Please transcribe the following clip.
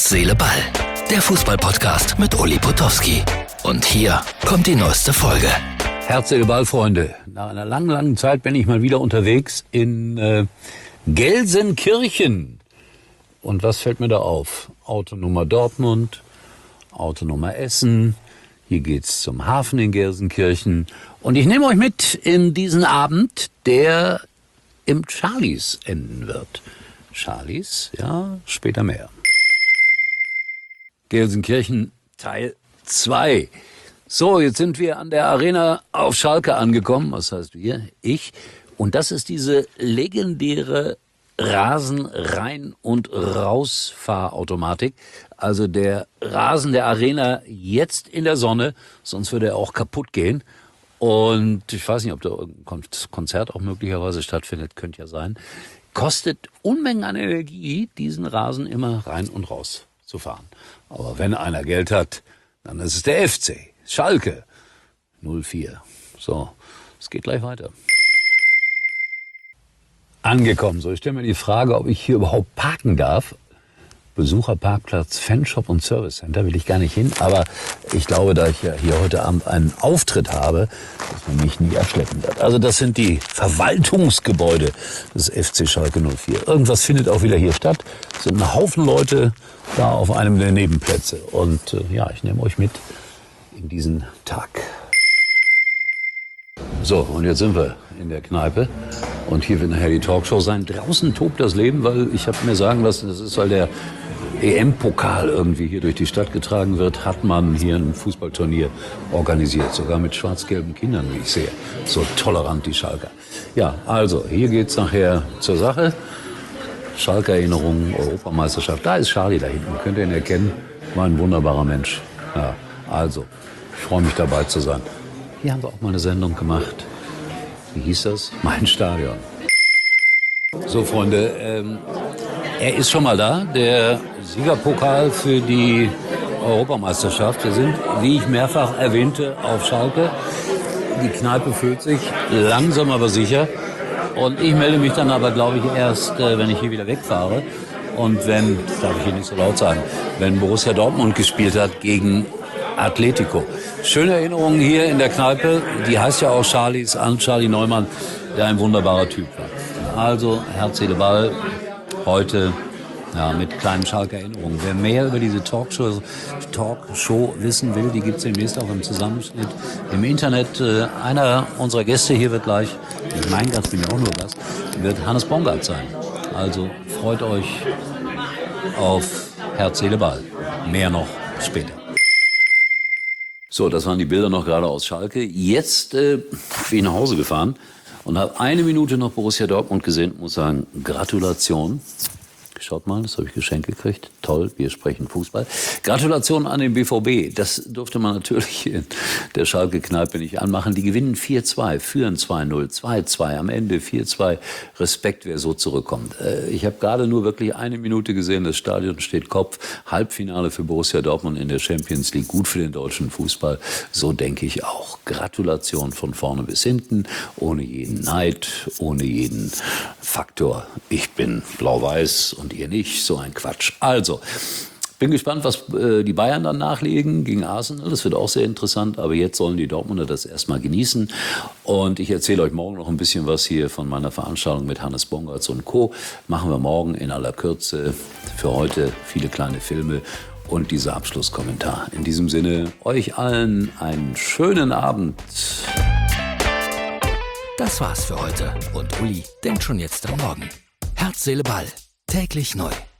Herz, Seele, Ball. Der Fußball-Podcast mit Uli Potowski. Und hier kommt die neueste Folge. Herz, Seele, Ball, Freunde. Nach einer langen Zeit bin ich mal wieder unterwegs in Gelsenkirchen. Und was fällt mir da auf? Autonummer Dortmund, Autonummer Essen. Hier geht's zum Hafen in Gelsenkirchen. Und ich nehme euch mit in diesen Abend, der im Charlies enden wird. Charlies, ja, später mehr. Gelsenkirchen Teil 2. So, jetzt sind wir an der Arena auf Schalke angekommen. Was heißt wir? Ich. Und das ist diese legendäre Rasen-Rein- und Rausfahrautomatik. Also der Rasen der Arena jetzt in der Sonne, sonst würde er auch kaputt gehen. Und ich weiß nicht, ob da irgendein Konzert auch möglicherweise stattfindet, könnte ja sein. Kostet Unmengen an Energie, diesen Rasen immer rein und raus zu fahren. Aber wenn einer Geld hat, dann ist es der FC. Schalke 04. So, es geht gleich weiter. Angekommen. So, ich stelle mir die Frage, ob ich hier überhaupt parken darf. Besucherparkplatz, Fanshop und Service Center will ich gar nicht hin. Aber ich glaube, da ich ja hier heute Abend einen Auftritt habe, dass man mich nie erschleppen wird. Also das sind die Verwaltungsgebäude des FC Schalke 04. Irgendwas findet auch wieder hier statt. Es sind ein Haufen Leute da auf einem der Nebenplätze. Und ich nehme euch mit in diesen Tag. So, und jetzt sind wir in der Kneipe. Und hier wird nachher die Talkshow sein. Draußen tobt das Leben, weil ich habe mir sagen lassen, das ist, weil der EM-Pokal irgendwie hier durch die Stadt getragen wird, hat man hier ein Fußballturnier organisiert. Sogar mit schwarz-gelben Kindern, wie ich sehe. So tolerant, die Schalker. Ja, also, hier geht's nachher zur Sache. Schalke-Erinnerungen, Europameisterschaft. Da ist Charlie da hinten. Könnt ihr ihn erkennen? War ein wunderbarer Mensch. Ja, also, ich freue mich dabei zu sein. Hier haben wir auch mal eine Sendung gemacht. Wie hieß das? Mein Stadion. So, Freunde, er ist schon mal da, der Siegerpokal für die Europameisterschaft. Wir sind, wie ich mehrfach erwähnte, auf Schalke. Die Kneipe füllt sich langsam aber sicher. Und ich melde mich dann aber, glaube ich, erst, wenn ich hier wieder wegfahre. Und wenn, das darf ich hier nicht so laut sagen, wenn Borussia Dortmund gespielt hat gegen Atletico. Schöne Erinnerungen hier in der Kneipe. Die heißt ja auch Charlies, an Charlie Neumann, der ein wunderbarer Typ war. Also, Herz, Seele, Ball, heute mit kleinen Schalke-Erinnerungen. Wer mehr über diese Talkshow wissen will, die gibt es demnächst auch im Zusammenschnitt im Internet. Einer unserer Gäste hier wird gleich, nicht mein Gast, bin ja auch nur Gast, wird Hannes Bongard sein. Also freut euch auf Herz, Seele, Ball. Mehr noch später. So, das waren die Bilder noch gerade aus Schalke. Jetzt bin ich nach Hause gefahren und habe eine Minute noch Borussia Dortmund gesehen. Muss sagen, Gratulation. Schaut mal, das habe ich geschenkt gekriegt. Toll, wir sprechen Fußball. Gratulation an den BVB. Das durfte man natürlich in der Schalke-Kneipe nicht anmachen. Die gewinnen 4-2, führen 2-0, 2-2, am Ende 4-2. Respekt, wer so zurückkommt. Ich habe gerade nur wirklich eine Minute gesehen, das Stadion steht Kopf. Halbfinale für Borussia Dortmund in der Champions League. Gut für den deutschen Fußball. So denke ich auch. Gratulation von vorne bis hinten. Ohne jeden Neid, ohne jeden Faktor. Ich bin blau-weiß und ihr nicht, so ein Quatsch. Also, bin gespannt, was die Bayern dann nachlegen gegen Arsenal. Das wird auch sehr interessant, aber jetzt sollen die Dortmunder das erstmal genießen. Und ich erzähle euch morgen noch ein bisschen was hier von meiner Veranstaltung mit Hannes Bongartz und Co. Machen wir morgen in aller Kürze. Für heute viele kleine Filme und dieser Abschlusskommentar. In diesem Sinne, euch allen einen schönen Abend. Das war's für heute. Und Uli denkt schon jetzt am Morgen. Herz, Seele, Ball. Täglich neu.